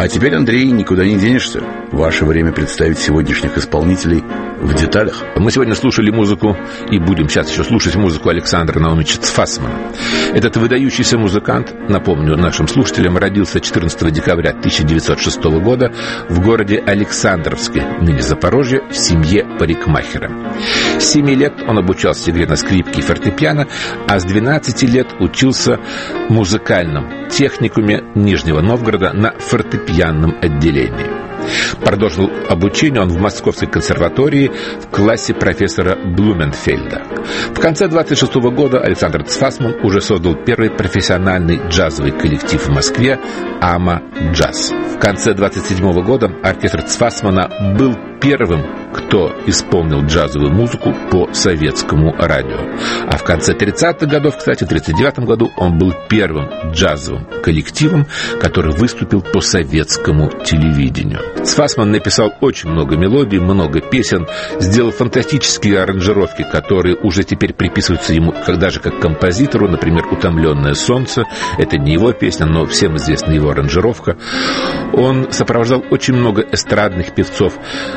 А теперь, Андрей, никуда не денешься. Ваше время представить сегодняшних исполнителей в деталях. Мы сегодня слушали музыку и будем сейчас еще слушать музыку Александра Наумовича Цфасмана. Этот выдающийся музыкант, напомню нашим слушателям, родился 14 декабря 1906 года в городе Александровске, ныне Запорожье, в семье парикмахера. С 7 лет он обучался игре на скрипке и фортепиано, а с 12 лет учился в музыкальном техникуме Нижнего Новгорода на фортепианном отделении. Продолжил обучение он в Московской консерватории в классе профессора Блуменфельда. В конце 26 года Александр Цфасман уже создал первый профессиональный джазовый коллектив в Москве «Ама Джаз». В конце 27 года оркестр Цфасмана был первым, кто исполнил джазовую музыку по советскому радио. А в конце 30-х годов, кстати, в 1939 году он был первым джазовым коллективом, который выступил по советскому телевидению. Цфасман написал очень много мелодий, много песен, сделал фантастические аранжировки, которые уже теперь приписываются ему даже как композитору, например, «Утомленное солнце». Это не его песня, но всем известна его аранжировка. Он сопровождал очень много эстрадных певцов.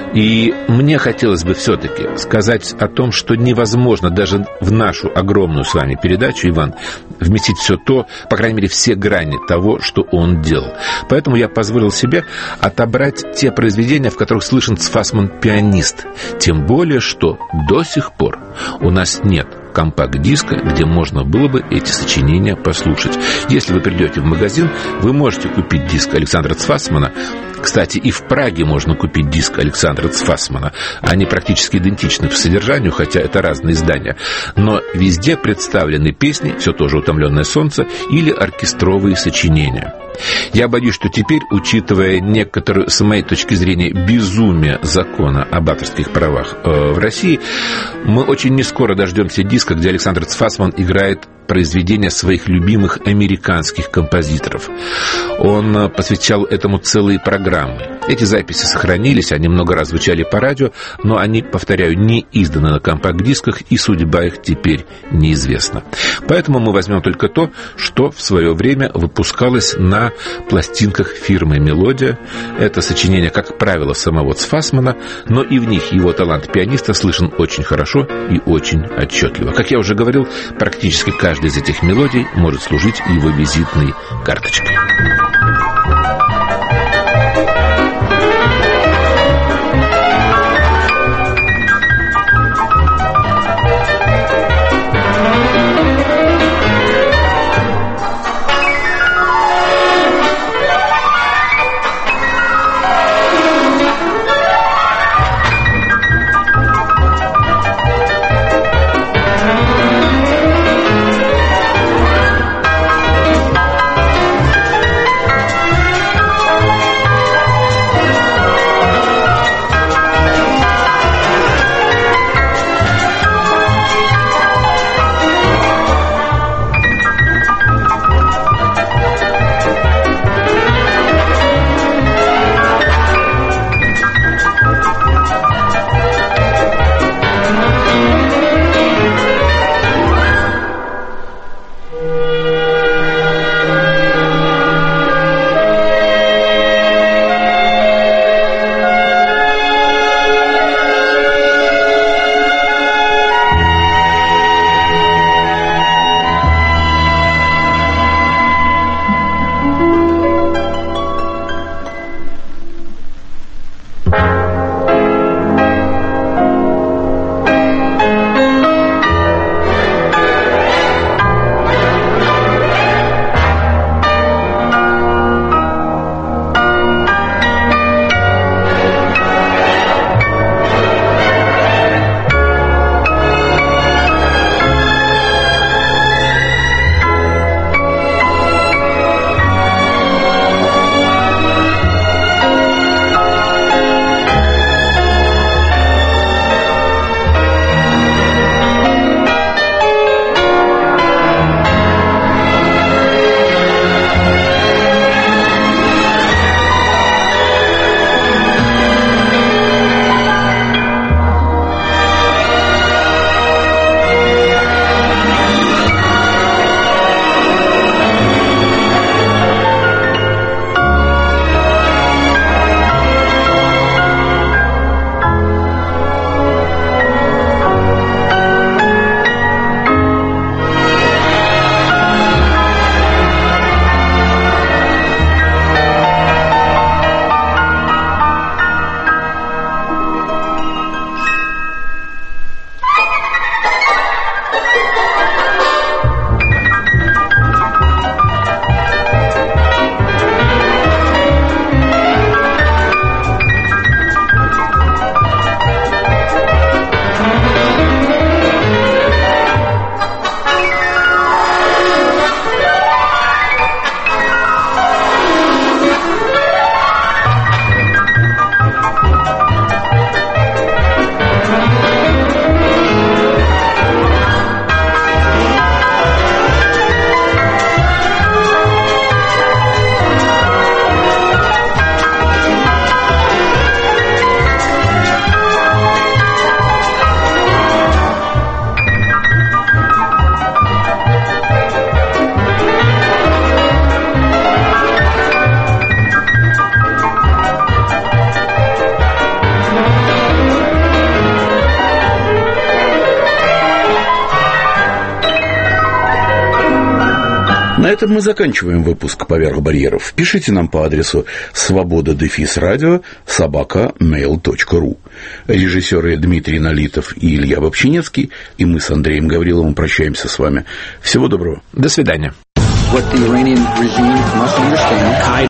И мне хотелось бы все-таки сказать о том, что невозможно даже в нашу огромную с вами передачу, Иван, вместить все то, по крайней мере, все грани того, что он делал. Поэтому я позволил себе отобрать те произведения, в которых слышен Цфасман-пианист. Тем более, что до сих пор у нас нет компакт-диска, где можно было бы эти сочинения послушать. Если вы придете в магазин, вы можете купить диск Александра Цфасмана. Кстати, и в Праге можно купить диск Александра Цфасмана. Они практически идентичны по содержанию, хотя это разные издания. Но везде представлены песни, все тоже «Утомленное солнце», или оркестровые сочинения. Я боюсь, что теперь, учитывая некоторую, с моей точки зрения, безумие закона об авторских правах в России, мы очень нескоро дождемся диска, где Александр Цфасман играет произведения своих любимых американских композиторов. Он посвящал этому целые программы. Эти записи сохранились, они много раз звучали по радио, но они, повторяю, не изданы на компакт-дисках, и судьба их теперь неизвестна. Поэтому мы возьмем только то, что в свое время выпускалось на пластинках фирмы «Мелодия». Это сочинение, как правило, самого Цфасмана, но и в них его талант пианиста слышен очень хорошо и очень отчетливо. Как я уже говорил, практически каждая из этих мелодий может служить его визитной карточкой. На этом мы заканчиваем выпуск «Поверх барьеров». Пишите нам по адресу svoboda-radio@mail.ru. Режиссеры Дмитрий Налитов и Илья Бобчинецкий, и мы с Андреем Гавриловым прощаемся с вами. Всего доброго. До свидания.